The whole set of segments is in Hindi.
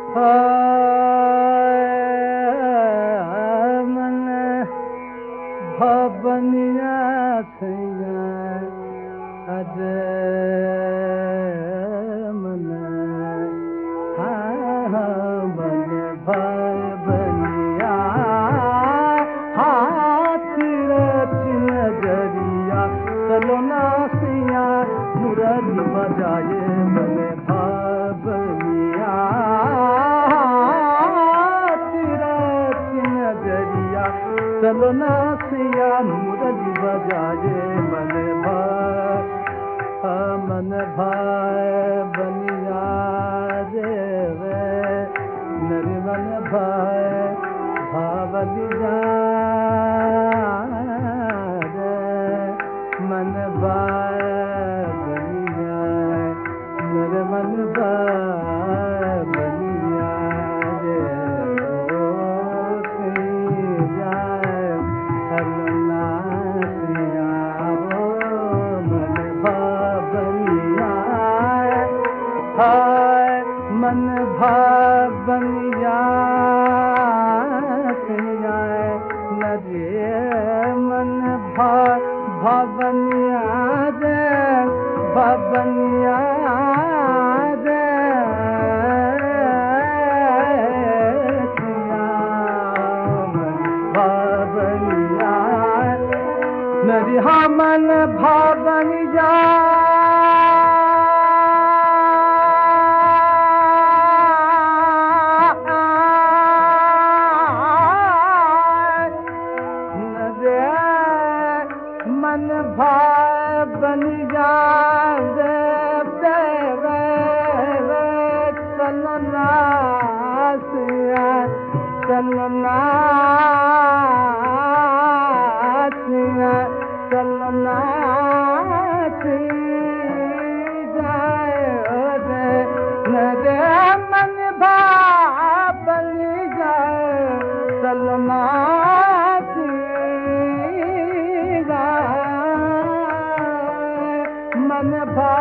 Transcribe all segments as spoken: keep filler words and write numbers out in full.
मन भवनिया सैया अज मन मन भवनिया हाथ रच नजरिया सलोना सैया मुरली बजाए मन भवनिया सलोना सैया मुरली बजाए मन भाई मन भाई बनिया रे नर मन भाई भावली जा रे मन भाई बनिया नर मन भाई बनिया रे मन भवनिया सैया नरे मन भवनिया रे भवनिया रे भवनिया नरे मन भवनिया मन भाई बनी जा सलोना सैया सलोना सैया सलोना जाए रे मन भाई बनी जाए सलोना मन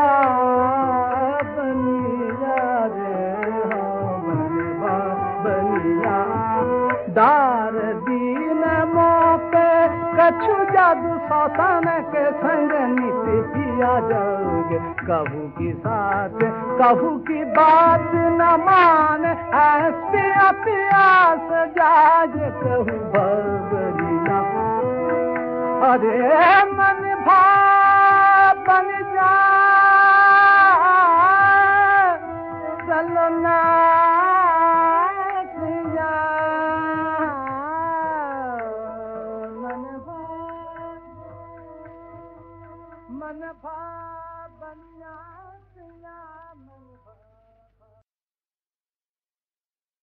भवनिया रे मन भवनिया दार दीन मोपे कछु जादू सौतान के संग नीति पिया जाओगे कहू की साथ कहू की बात न माने पिया पियास जाज कहू भवनिया अरे मन भा बन जा सलोना सैया मन भा मन भा बनिया